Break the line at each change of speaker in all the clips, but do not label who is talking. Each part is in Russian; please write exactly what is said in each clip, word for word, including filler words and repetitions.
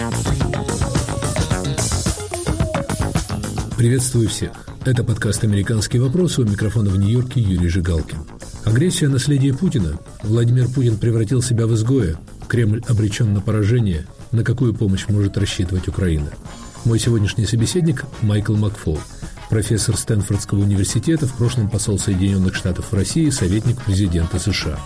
Приветствую всех. Это подкаст «Американские вопросы», у микрофона в Нью-Йорке Юрий Жигалкин. Агрессия – наследие Путина. Владимир Путин превратил себя в изгоя. Кремль обречен на поражение. На какую помощь может рассчитывать Украина? Мой сегодняшний собеседник – Майкл Макфол, профессор Стэнфордского университета, в прошлом посол Соединенных Штатов в России, советник президента США.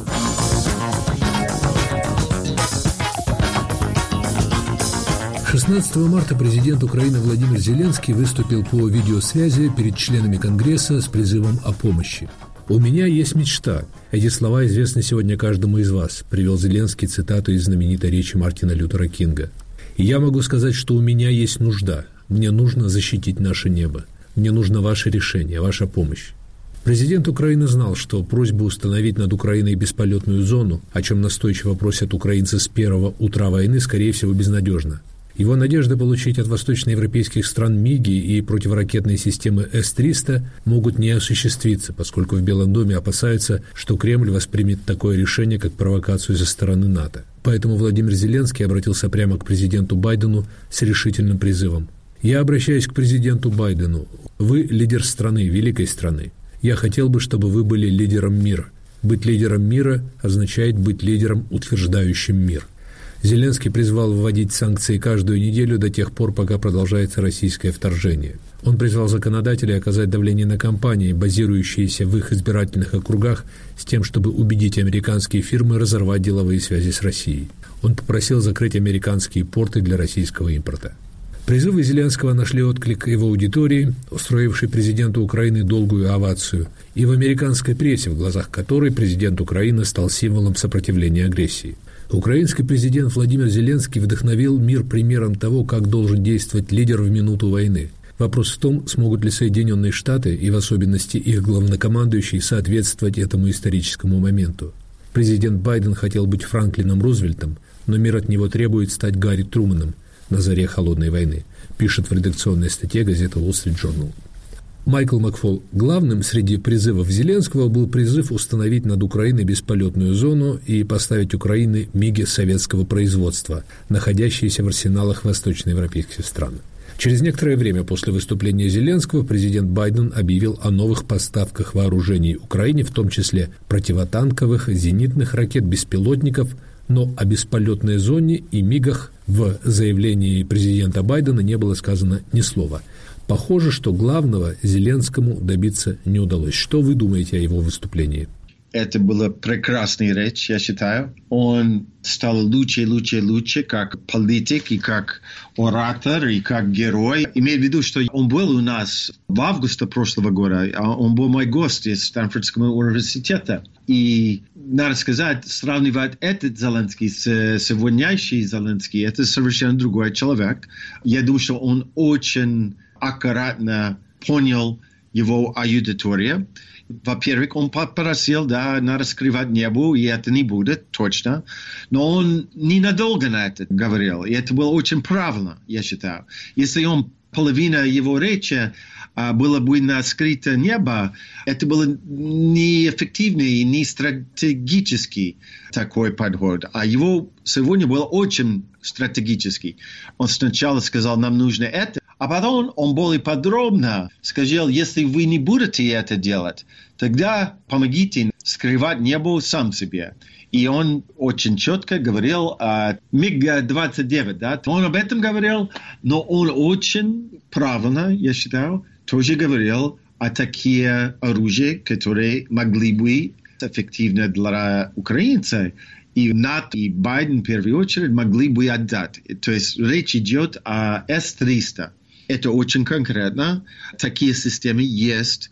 шестнадцатого марта президент Украины Владимир Зеленский выступил по видеосвязи перед членами Конгресса с призывом о помощи. «У меня есть мечта». Эти слова известны сегодня каждому из вас, привел Зеленский цитату из знаменитой речи Мартина Лютера Кинга. «И я могу сказать, что у меня есть нужда. Мне нужно защитить наше небо. Мне нужно ваше решение, ваша помощь». Президент Украины знал, что просьба установить над Украиной бесполетную зону, о чем настойчиво просят украинцы с первого утра войны, скорее всего, безнадежна. Его надежды получить от восточноевропейских стран МиГи и противоракетные системы эс триста могут не осуществиться, поскольку в Белом доме опасаются, что Кремль воспримет такое решение как провокацию со стороны НАТО. Поэтому Владимир Зеленский обратился прямо к президенту Байдену с решительным призывом. «Я обращаюсь к президенту Байдену. Вы лидер страны, великой страны. Я хотел бы, чтобы вы были лидером мира. Быть лидером мира означает быть лидером, утверждающим мир». Зеленский призвал вводить санкции каждую неделю до тех пор, пока продолжается российское вторжение. Он призвал законодателей оказать давление на компании, базирующиеся в их избирательных округах, с тем, чтобы убедить американские фирмы разорвать деловые связи с Россией. Он попросил закрыть американские порты для российского импорта. Призывы Зеленского нашли отклик и в аудитории, устроившей президенту Украины долгую овацию, и в американской прессе, в глазах которой президент Украины стал символом сопротивления агрессии. Украинский президент Владимир Зеленский вдохновил мир примером того, как должен действовать лидер в минуту войны. Вопрос в том, смогут ли Соединенные Штаты, и в особенности их главнокомандующий, соответствовать этому историческому моменту. Президент Байден хотел быть Франклином Рузвельтом, но мир от него требует стать Гарри Труманом на заре холодной войны, пишет в редакционной статье газета Wall Street Journal. Майкл Макфол. Главным среди призывов Зеленского был призыв установить над Украиной бесполетную зону и поставить Украине МиГи советского производства, находящиеся в арсеналах восточноевропейских стран. Через некоторое время после выступления Зеленского президент Байден объявил о новых поставках вооружений Украине, в том числе противотанковых, зенитных ракет, беспилотников, но о бесполетной зоне и МиГах в заявлении президента Байдена не было сказано ни слова. Похоже, что главного Зеленскому добиться не удалось. Что вы думаете о его выступлении?
Это была прекрасная речь, я считаю. Он стал лучше, лучше, лучше, как политик, и как оратор, и как герой. Имею в виду, что он был у нас в августе прошлого года. Он был мой гость из Стэнфордского университета. И, надо сказать, сравнивать этот Зеленский с сегодняшним Зеленским, это совершенно другой человек. Я думаю, что он очень аккуратно понял его аудиторию. Во-первых, он попросил, да, надо скрывать небо, и это не будет, точно. Но он ненадолго на это говорил, и это было очень правильно, я считаю. Если он, половина его речи а, было бы на скрытое небо, это было неэффективный и не стратегический такой подход. А его сегодня был очень стратегический. Он сначала сказал, нам нужно это, а потом он более подробно сказал, если вы не будете это делать, тогда помогите скрывать небо сам себе. И он очень четко говорил о МиГ двадцать девять. Да? Он об этом говорил, но он очень правильно, я считаю, тоже говорил о таких оружиях, которые могли быть эффективны для украинцев. И НАТО, и Байден, в первую очередь, могли бы отдать. То есть речь идет о эс триста. Это очень конкретно. Такие системы есть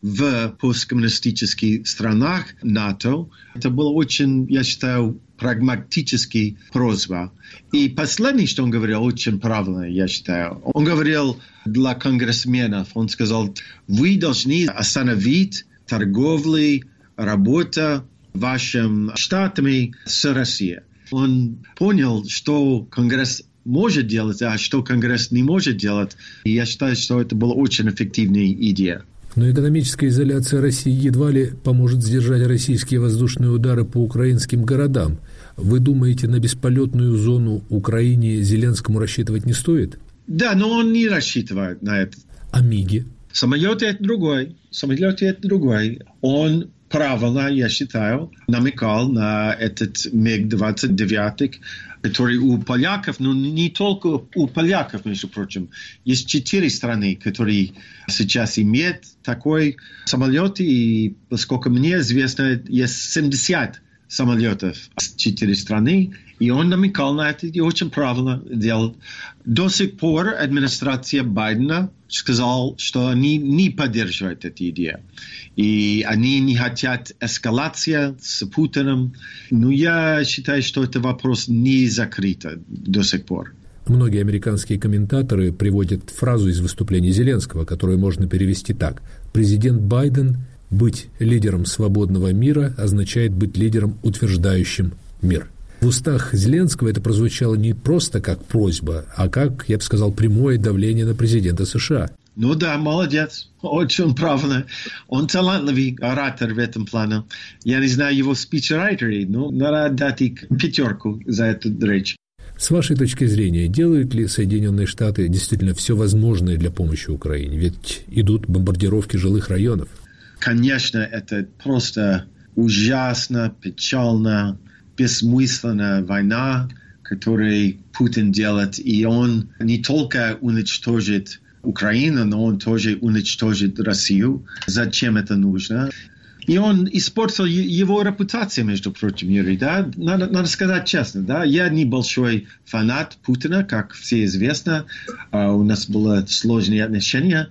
в посткоммунистических странах НАТО. Это было очень, я считаю, прагматический просьба. И последнее, что он говорил, очень правильно, я считаю. Он говорил для конгрессменов, он сказал, вы должны остановить торговлю, работу вашими штатами с Россией. Он понял, что Конгресс может делать, а что Конгресс не может делать. И я считаю, что это была очень эффективная идея.
Но экономическая изоляция России едва ли поможет сдержать российские воздушные удары по украинским городам. Вы думаете, на бесполетную зону Украине Зеленскому рассчитывать не стоит?
Да, но он не рассчитывает на это.
А МИГи?
Самолеты – это другой. Самолеты – это другой. Он правильно, я считаю, намекал на этот миг двадцать девять, который у поляков, но не только у поляков, между прочим. Есть четыре страны, которые сейчас имеют такой самолет, и, поскольку мне известно, есть семьдесят самолетов с четыре страны, и он намекал на это, и очень правильно делал. До сих пор администрация Байдена сказала, что они не поддерживают эту идею. И они не хотят эскалации с Путиным. Но я считаю, что это вопрос не закрыт до сих пор.
Многие американские комментаторы приводят фразу из выступления Зеленского, которую можно перевести так. Президент Байден быть лидером свободного мира означает быть лидером, утверждающим мир. В устах Зеленского это прозвучало не просто как просьба, а как, я бы сказал, прямое давление на президента США.
Ну да, молодец, очень правильно. Он талантливый оратор в этом плане. Я не знаю его спичрайтеры, но надо дать их пятерку за эту речь.
С вашей точки зрения, делают ли Соединенные Штаты действительно все возможное для помощи Украине? Ведь идут бомбардировки жилых районов.
Конечно, это просто ужасно, печально, бессмысленная война, которую Путин делает. И он не только уничтожит Украину, но он тоже уничтожит Россию. Зачем это нужно? И он испортил его репутацию, между прочим, Юрий, да? Надо, надо сказать честно, да? Я не большой фанат Путина, как все известно. Uh, у нас были сложные отношения.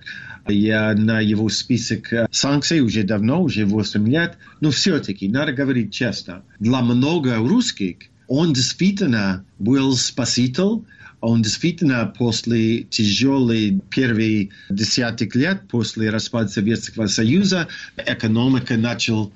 Я на его список санкций уже давно, уже восемь лет. Но все-таки, надо говорить честно, для многих русских он действительно был спаситель. Он действительно после тяжелых первых десятых лет, после распада Советского Союза, экономика начала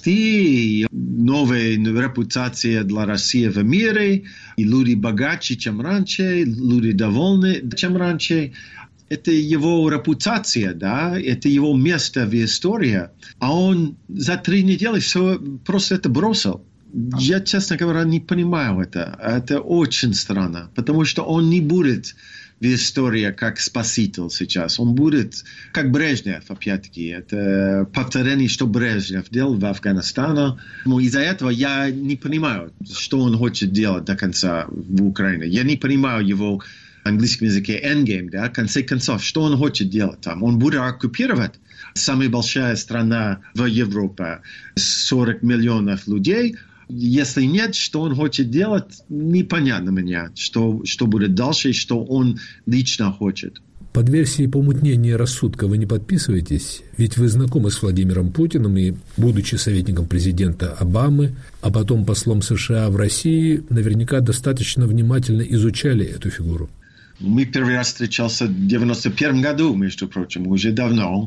расти, новая репутация для России в мире, и люди богаче, чем раньше, люди довольны, чем раньше. Это его репутация, да, это его место в истории. А он за три недели все просто это бросил. Я, честно говоря, не понимаю это. Это очень странно, потому что он не будет в истории как спаситель сейчас. Он будет как Брежнев, опять-таки. Это повторение, что Брежнев делал в Афганистане. Но из-за этого я не понимаю, что он хочет делать до конца в Украине. Я не понимаю его в английском языке endgame, да, в конце концов, что он хочет делать там. Он будет оккупировать самая большая страна в Европе, сорок миллионов людей. Если нет, что он хочет делать, непонятно мне, что, что будет дальше и что он лично хочет.
Под версией помутнения рассудка вы не подписываетесь? Ведь вы знакомы с Владимиром Путиным и, будучи советником президента Обамы, а потом послом США в России, наверняка достаточно внимательно изучали эту фигуру.
Мы первый раз встречался в девяносто первом году, между прочим, уже давно.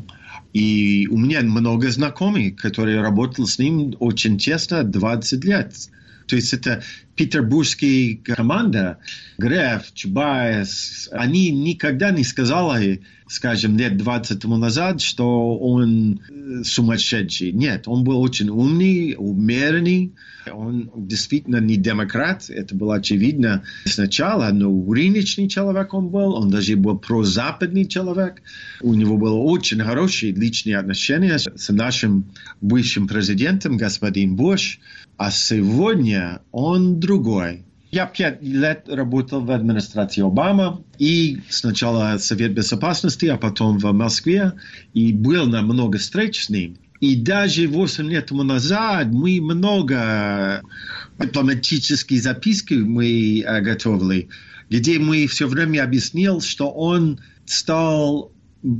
И у меня много знакомых, которые работали с ним очень тесно двадцать лет. То есть это петербургская команда, Греф, Чубайс, они никогда не сказали, скажем, лет двадцать тому назад, что он сумасшедший. Нет, он был очень умный, умеренный. Он действительно не демократ, это было очевидно сначала, но рыночный человек он был, он даже был прозападный человек. У него было очень хорошие личные отношения с нашим бывшим президентом, господин Буш. А сегодня он другой. Я пять лет работал в администрации Обамы, и сначала Совет Безопасности, а потом в Москве, и был на много встреч с ним. И даже восемь лет тому назад мы много дипломатических записок мы готовили, где мы все время объяснили, что он стал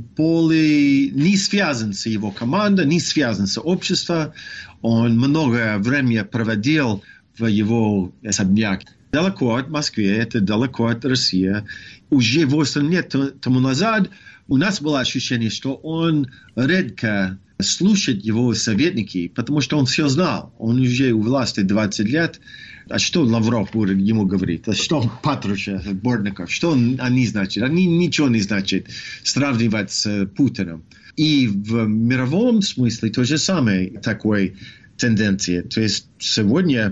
более не связан с его командой, не связан с обществом. Он много времени проводил в его особняке. Далеко от Москвы, это далеко от России. Уже восемь лет тому назад у нас было ощущение, что он редко слушает его советники, потому что он все знал. Он уже у власти двадцать лет. А что Лавров будет ему говорить? А что Патрушев, Бортников? Что они значат? Они ничего не значат сравнивать с Путиным. И в мировом смысле то же самое такой тенденции. То есть сегодня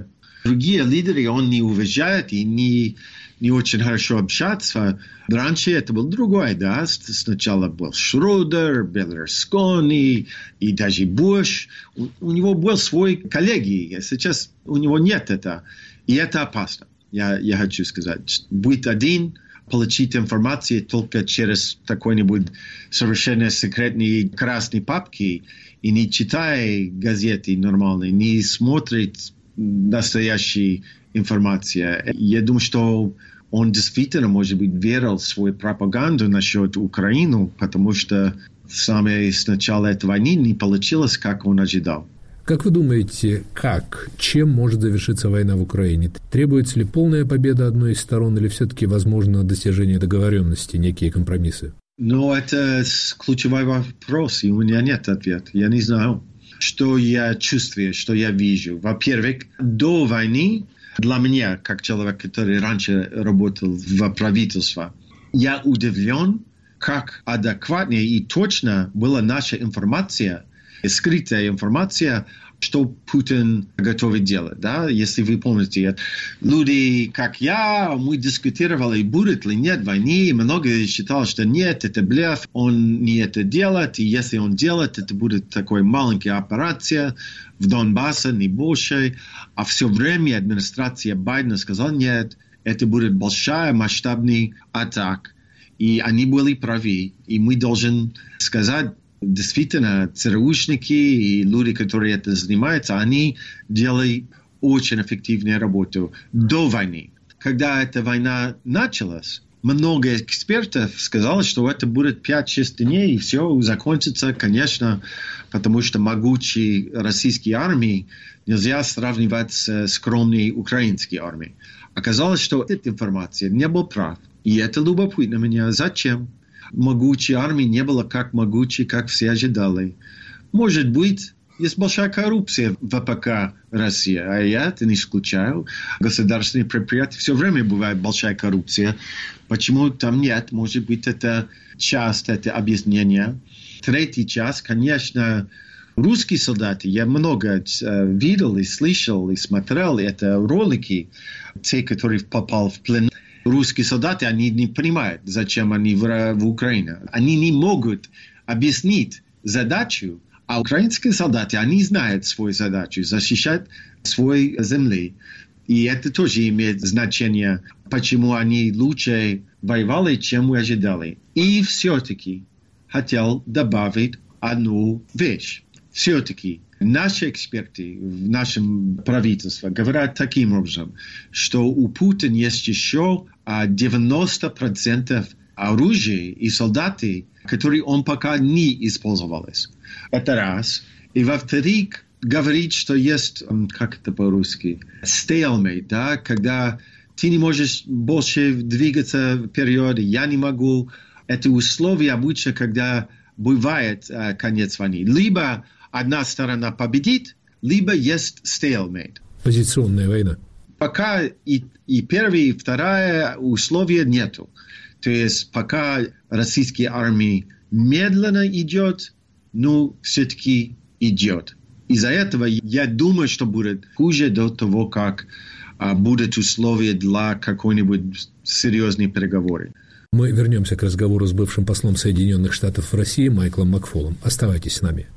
Другие лидеры он не уважает и не, не очень хорошо общается. Раньше это был другой, да. Сначала был Шрёдер, Берлускони и даже Буш. У, у него был свой коллеги. Сейчас у него нет этого. И это опасно. Я, я хочу сказать. Быть один, получить информацию только через какой-нибудь совершенно секретные красные папки и не читая газеты нормальные, не смотреть настоящая информация. Я думаю, что он действительно, может быть, верил в свою пропаганду насчет Украины, потому что самое с начала этой войны не получилось, как он ожидал.
Как вы думаете, как, чем может завершиться война в Украине? Требуется ли полная победа одной из сторон или все-таки возможно достижение договоренности, некие компромиссы?
Ну, это ключевой вопрос, и у меня нет ответа. Я не знаю, что я чувствую, что я вижу. Во-первых, до войны для меня, как человек, который раньше работал в правительстве, я удивлен, как адекватно и точно была наша информация, скрытая информация, что Путин готовит делать. Да? Если вы помните, люди, как я, мы дискутировали, будет ли нет войны. Многие считали, что нет, это блеф, он не это делает. И если он делает, это будет такой маленькая операция в Донбассе, не больше. А все время администрация Байдена сказала, нет, это будет большая масштабная атака. И они были правы. И мы должны сказать, действительно, ЦРУшники и люди, которые это занимаются, они делают очень эффективную работу до войны. Когда эта война началась, много экспертов сказали, что это будет пять-шесть дней, и все закончится, конечно, потому что могучей российской армии нельзя сравнивать с скромной украинской армией. Оказалось, что эта информация не была прав. И это любопытно меня. Зачем? Могучей армии не было как могучей, как все ожидали. Может быть, есть большая коррупция в ВПК России, а я это не исключаю. Государственные предприятия все время бывает большая коррупция. Почему там нет? Может быть, это часть, это объяснение. Третий час, конечно, русские солдаты. Я много э, видел и слышал, и смотрел. Это ролики, те, которые попали в плен. Русские солдаты, они не понимают, зачем они в, в Украине. Они не могут объяснить задачу, а украинские солдаты, они знают свою задачу, защищать свою землю. И это тоже имеет значение, почему они лучше воевали, чем мы ожидали. И все-таки хотел добавить одну вещь. Все-таки наши эксперты в нашем правительстве говорят таким образом, что у Путина есть еще девяносто процентов оружия и солдаты, которые он пока не использовал. Это раз. И во-вторых, говорит, что есть, как это по-русски, stalemate, да, когда ты не можешь больше двигаться вперед, я не могу. Это условие обычно, когда бывает э, конец войны. Либо одна сторона победит, либо есть stalemate.
Позиционная война.
Пока и, и первое, и второе условия нету. То есть пока российская армия медленно идет, но все-таки идет. Из-за этого я думаю, что будет хуже до того, как а, будут условия для какой-нибудь серьезной переговоры.
Мы вернемся к разговору с бывшим послом Соединенных Штатов в России Майклом Макфолом. Оставайтесь с нами.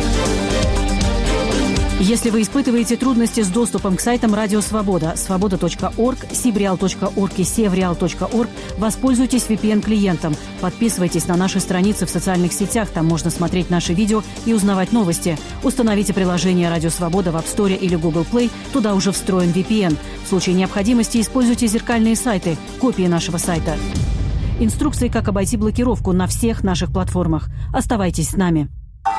Если вы испытываете трудности с доступом к сайтам Радио Свобода, свобода точка орг, сибреал точка орг и севреал точка орг, воспользуйтесь ви пи эн-клиентом. Подписывайтесь на наши страницы в социальных сетях, там можно смотреть наши видео и узнавать новости. Установите приложение Радио Свобода в App Store или Google Play, туда уже встроен ви пи эн. В случае необходимости используйте зеркальные сайты, копии нашего сайта. Инструкции, как обойти блокировку на всех наших платформах. Оставайтесь с нами.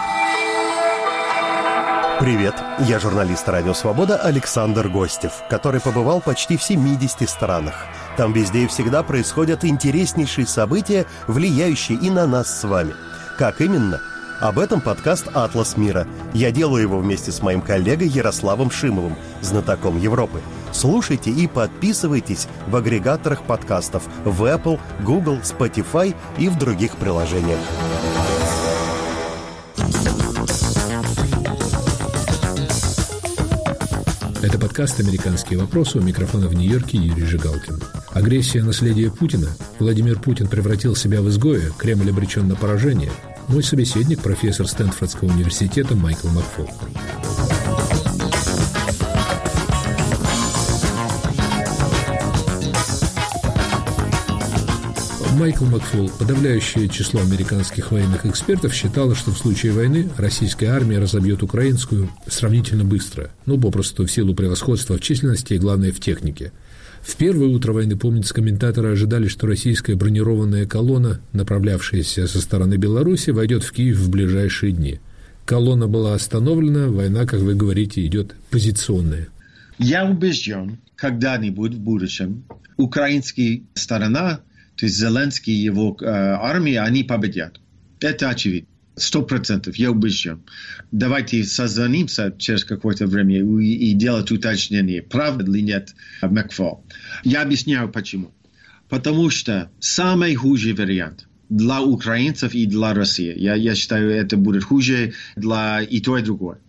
Привет, я журналист «Радио Свобода» Александр Гостев, который побывал почти в семидесяти странах. Там везде и всегда происходят интереснейшие события, влияющие и на нас с вами. Как именно? Об этом подкаст «Атлас мира». Я делаю его вместе с моим коллегой Ярославом Шимовым, знатоком Европы. Слушайте и подписывайтесь в агрегаторах подкастов в Apple, Google, Spotify и в других приложениях.
Это подкаст «Американские вопросы», у микрофона в Нью-Йорке Юрий Жигалкин. Агрессия – наследие Путина. Владимир Путин превратил себя в изгоя, Кремль обречен на поражение. Мой собеседник – профессор Стэнфордского университета Майкл Макфол. Майкл Макфол, подавляющее число американских военных экспертов считало, что в случае войны российская армия разобьет украинскую сравнительно быстро, ну, попросту в силу превосходства в численности и, главное, в технике. В первое утро войны, помнится, комментаторы ожидали, что российская бронированная колонна, направлявшаяся со стороны Беларуси, войдет в Киев в ближайшие дни. Колонна была остановлена, война, как вы говорите, идет позиционная.
Я убежден, когда-нибудь в будущем украинская сторона, то есть Зеленский и его э, армия, они победят. Это очевидно. Сто процентов, я убежден. Давайте созвонимся через какое-то время и, и делать уточнение, правда или нет, Макфол. Я объясняю почему. Потому что самый худший вариант для украинцев и для России, я, я считаю, это будет хуже для и то, и другое.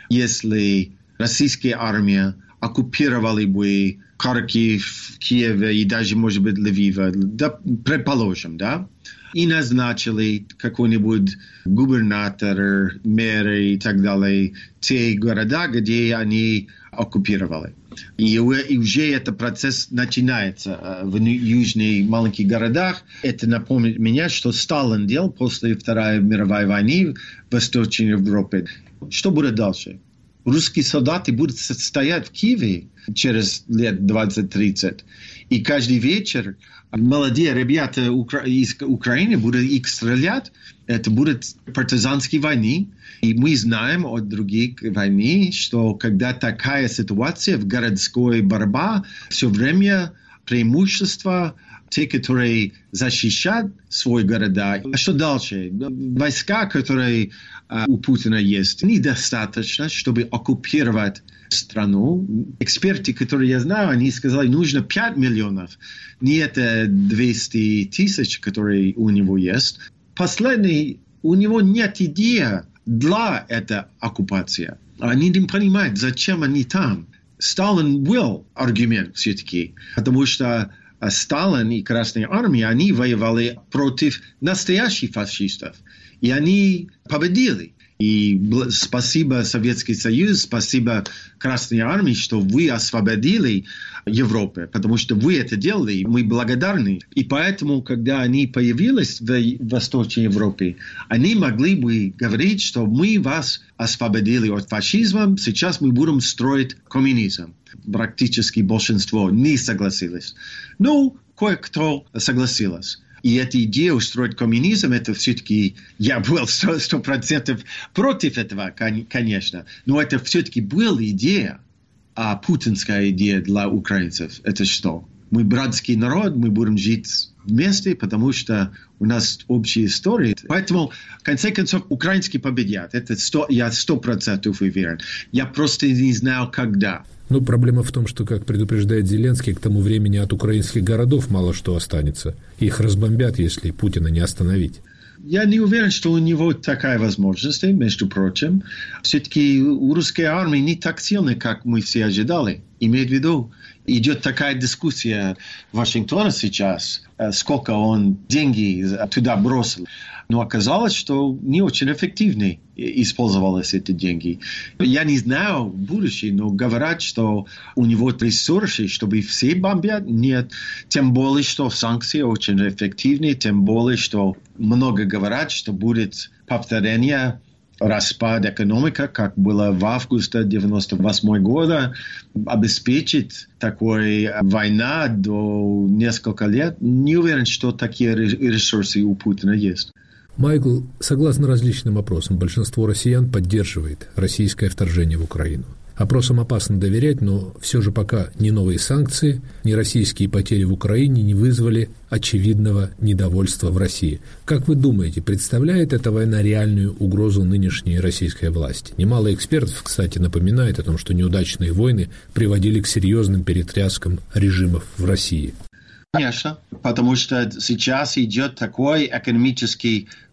Если российская армия оккупировала бы Харьков, Киев и даже, может быть, Львива, да, предположим, да, и назначили какой-нибудь губернатор, мэры и так далее, те города, где они оккупировали. И, и уже этот процесс начинается в южных маленьких городах. Это напомнит мне, что Сталин делал после Второй мировой войны в Восточной Европе. Что будет дальше? Русские солдаты будут стоять в Киеве через лет двадцать-тридцать. И каждый вечер молодые ребята из Украины будут их стрелять. Это будет партизанские войны. И мы знаем от других войн, что когда такая ситуация в городской борьбе, все время преимущество те, которые защищают свои города. А что дальше? Войска, которые uh, у Путина есть, недостаточно, чтобы оккупировать страну. Эксперты, которые я знаю, они сказали, нужно пять миллионов. Не это двести тысяч, которые у него есть. Последний, у него нет идеи для этой оккупации. Они не понимают, зачем они там. Сталин был аргумент все-таки, потому что Сталин и Красная Армия, они воевали против настоящих фашистов. И они победили. И спасибо Советский Союз, спасибо Красной Армии, что вы освободили Европу, потому что вы это делали, мы благодарны. И поэтому, когда они появились в Восточной Европе, они могли бы говорить, что мы вас освободили от фашизма, сейчас мы будем строить коммунизм. Практически большинство не согласилось. Но кое-кто согласился. И эта идея устроить коммунизм, это все-таки, я был сто процентов против этого, конечно, но это все-таки была идея, а путинская идея для украинцев. Это что? Мы братский народ, мы будем жить вместе, потому что у нас общая история. Поэтому, в конце концов, украинские победят. Это сто, я сто процентов уверен. Я просто не знал, когда.
Ну, проблема в том, что, как предупреждает Зеленский, к тому времени от украинских городов мало что останется. Их разбомбят, если Путина не остановить.
Я не уверен, что у него такая возможность, между прочим. Все-таки у русской армии не так сильно, как мы все ожидали. Имеет в виду, идет такая дискуссия в Вашингтоне сейчас, сколько он деньги туда бросил. Но оказалось, что не очень эффективно использовались эти деньги. Я не знаю в будущем, но говорят, что у него ресурсы, чтобы все бомбят, нет. Тем более, что санкции очень эффективны, тем более, что много говорят, что будет повторение распад экономики, как было в августе девяносто восьмого года, обеспечить такой война до нескольких лет. Не уверен, что такие ресурсы у Путина есть.
Майкл, согласно различным опросам, большинство россиян поддерживает российское вторжение в Украину. Опросам опасно доверять, но все же пока ни новые санкции, ни российские потери в Украине не вызвали очевидного недовольства в России. Как вы думаете, представляет эта война реальную угрозу нынешней российской власти? Немало экспертов, кстати, напоминает о том, что неудачные войны приводили к серьезным перетряскам режимов в России.
Конечно, потому что сейчас идет такой экономический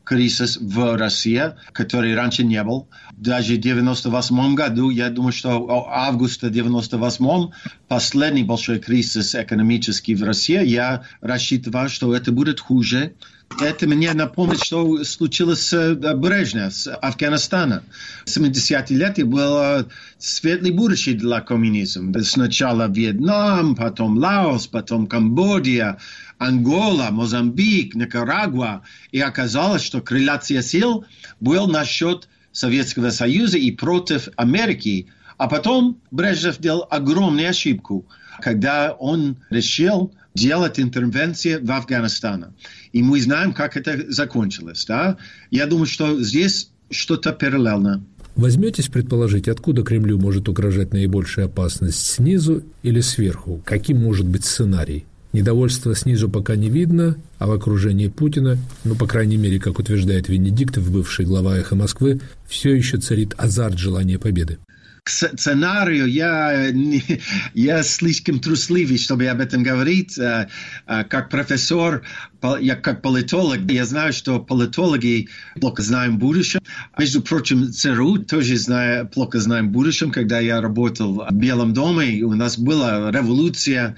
кризис в России, который раньше не был. Даже в девяносто восьмом году, я думаю, что августа девяносто восьмом, последний большой кризис экономический в России, я рассчитывал, что это будет хуже. Это мне напомнит, что случилось с Брежневым, с Афганистаном. В семидесятые лета было светлое будущее для коммунизма. Сначала Вьетнам, потом Лаос, потом Камбоджа, Ангола, Мозамбик, Никарагуа. И оказалось, что корреляция сил была насчет Советского Союза и против Америки. А потом Брежнев делал огромную ошибку, когда он решил делать интервенции в Афганистане. И мы знаем, как это закончилось. Да? Я думаю, что здесь что-то параллельно.
Возьметесь предположить, откуда Кремлю может угрожать наибольшая опасность, снизу или сверху? Каким может быть сценарий? Недовольства снизу пока не видно, а в окружении Путина, ну, по крайней мере, как утверждает Венедиктов, бывший глава «Эхо Москвы», все еще царит азарт желания победы.
К сценарию я, я слишком трусливый, чтобы об этом говорить. Как профессор, я как политолог, я знаю, что политологи плохо знают будущее. Между прочим, ЦРУ тоже знаю, плохо знаем будущем. Когда я работал в Белом доме, у нас была революция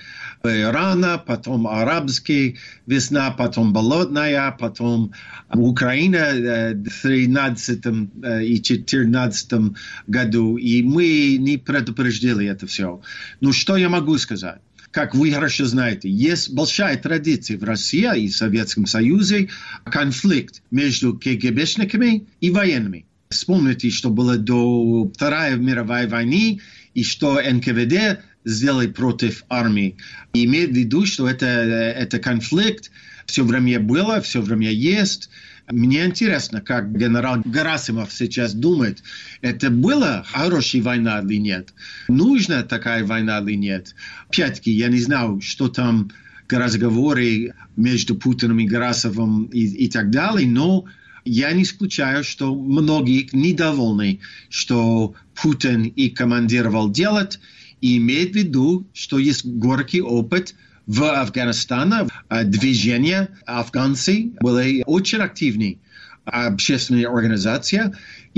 Ирана, потом арабская весна, потом болотная, потом Украина в тринадцатом и четырнадцатом году. И мы не предупреждали это все. Но что я могу сказать? Как вы хорошо знаете, есть большая традиция в России и в Советском Союзе, конфликт между КГБшниками и военными. Вспомните, что было до Второй мировой войны и что эн ка вэ дэ сделали против армии. И имеет в виду, что это, это конфликт все время было, все время есть. Мне интересно, как генерал Герасимов сейчас думает, это была хорошая война или нет? Нужна такая война или нет? Опять-таки, я не знаю, что там разговоры между Путиным и Герасимовым и, и так далее, но я не исключаю, что многие недовольны, что Путин и командировал делать, и имеет в виду, что есть горький опыт в Афганистане. Движение афганцы были очень активны, общественная организация,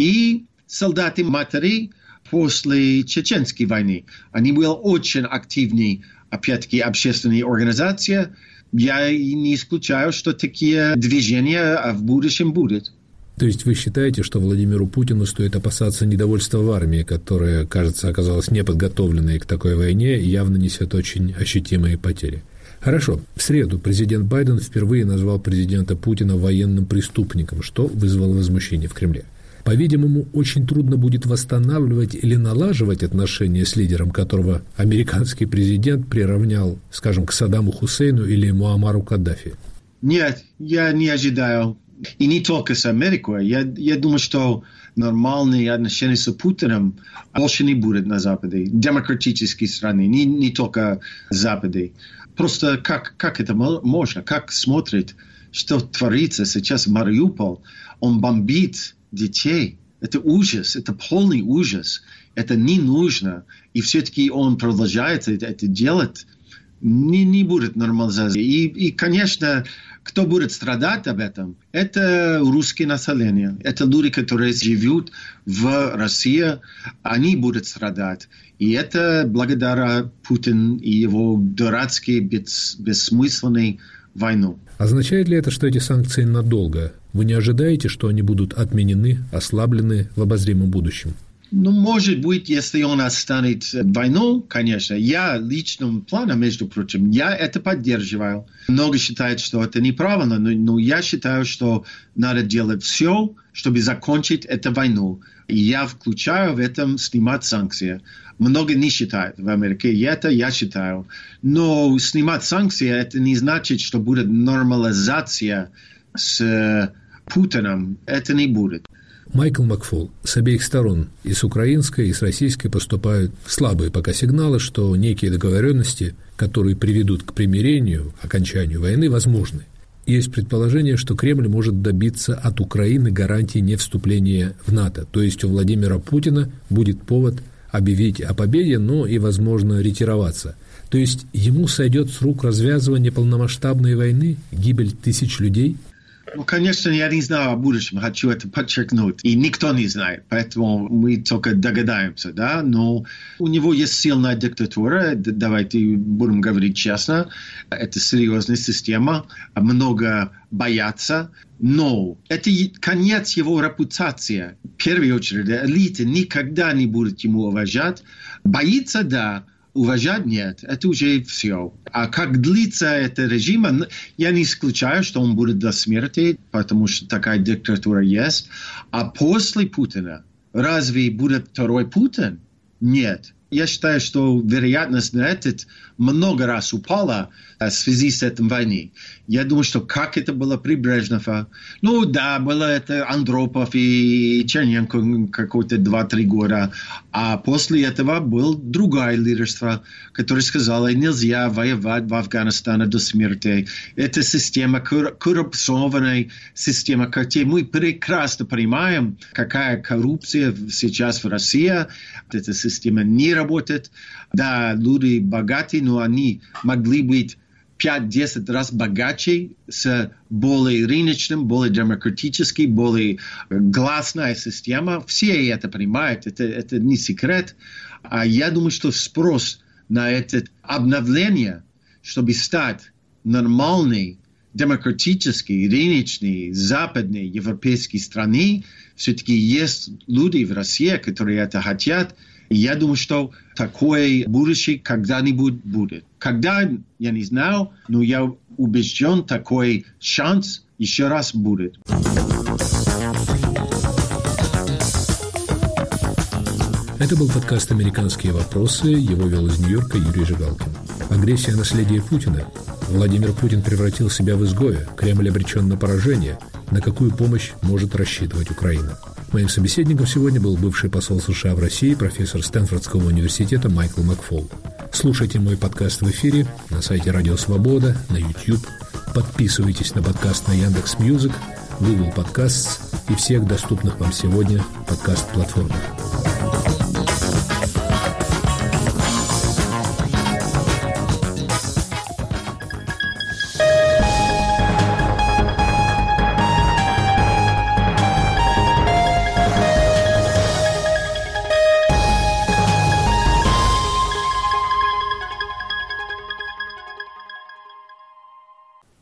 и солдаты матери после Чеченской войны. Они были очень активны, опять-таки, общественная организация. Я не исключаю, что такие движения в будущем будут.
То есть вы считаете, что Владимиру Путину стоит опасаться недовольства в армии, которая, кажется, оказалась неподготовленной к такой войне и явно несет очень ощутимые потери? Хорошо. В среду президент Байден впервые назвал президента Путина военным преступником, что вызвало возмущение в Кремле. По-видимому, очень трудно будет восстанавливать или налаживать отношения с лидером, которого американский президент приравнял, скажем, к Саддаму Хусейну или Муаммару Каддафи.
Нет, я не ожидаю. И не только с Америкой. Я, я думаю, что нормальные отношения с Путиным больше не будут на Западе. Демократические страны, не, не только Западе. Просто как, как это можно? Как смотрит, что творится сейчас в Мариуполе? Он бомбит детей. Это ужас, это полный ужас. Это не нужно. И все-таки он продолжает это делать. Не, не будет нормализации. И, и, конечно, кто будет страдать об этом, это русское население. Это люди, которые живут в России, они будут страдать. И это благодаря Путину и его дурацкой, бес, бессмысленной войну.
Означает ли это, что эти санкции надолго? Вы не ожидаете, что они будут отменены, ослаблены в обозримом будущем?
Ну, может быть, если он останет войну, конечно. Я личным планом, между прочим, я это поддерживаю. Много считают, что это неправильно, но, но я считаю, что надо делать все, чтобы закончить эту войну. И я включаю в этом снимать санкции. Много не считают в Америке, и это я считаю. Но снимать санкции, это не значит, что будет нормализация с Путиным. Это не будет.
Майкл Макфол, с обеих сторон, и с украинской, и с российской, поступают слабые пока сигналы, что некие договоренности, которые приведут к примирению, окончанию войны, возможны. Есть предположение, что Кремль может добиться от Украины гарантии невступления в НАТО, то есть у Владимира Путина будет повод объявить о победе, но и, возможно, ретироваться. То есть ему сойдет с рук развязывание полномасштабной войны, гибель тысяч людей?
Ну, конечно, я не знаю о будущем, хочу это подчеркнуть. И никто не знает, поэтому мы только догадаемся, да. Но у него есть сильная диктатура, давайте будем говорить честно. Это серьезная система, много боятся. Но это конец его репутации. В первую очередь, элита никогда не будет ему уважать. Боится, да. Уважать нет, это уже все. А как длится это режим, я не исключаю, что он будет до смерти, потому что такая диктатура есть. А после Путина разве будет второй Путин? Нет. Я считаю, что вероятность на это много раз упала в связи с этой войной. Я думаю, что как это было при Брежневе. Ну да, было это Андропов и Черненко какой-то два-три года. А после этого было другое лидерство, которое сказало, нельзя воевать в Афганистане до смерти. Это система, коррупционная система, хотя мы прекрасно понимаем, какая коррупция сейчас в России. Эта система не работает. Да, люди богатые, но они могли быть пять-десять раз богаче с более рыночным, более демократической, более гласная система. Все это понимают, это, это не секрет. А я думаю, что спрос на это обновление, чтобы стать нормальной, демократической, рыночной, западной, европейской страной, все-таки есть люди в России, которые это хотят. И я думаю, что такое будущее когда-нибудь будет. Когда, я не знаю, но я убежден, такой шанс еще раз будет.
Это был подкаст «Американские вопросы». Его вел из Нью-Йорка Юрий Жигалкин. Агрессия, наследие Путина. Владимир Путин превратил себя в изгоя. Кремль обречен на поражение. На какую помощь может рассчитывать Украина? Моим собеседником сегодня был бывший посол США в России, профессор Стэнфордского университета Майкл Макфол. Слушайте мой подкаст в эфире на сайте Радио Свобода, на YouTube. Подписывайтесь на подкаст на Яндекс.Мьюзик, Google Podcasts и всех доступных вам сегодня подкаст-платформах.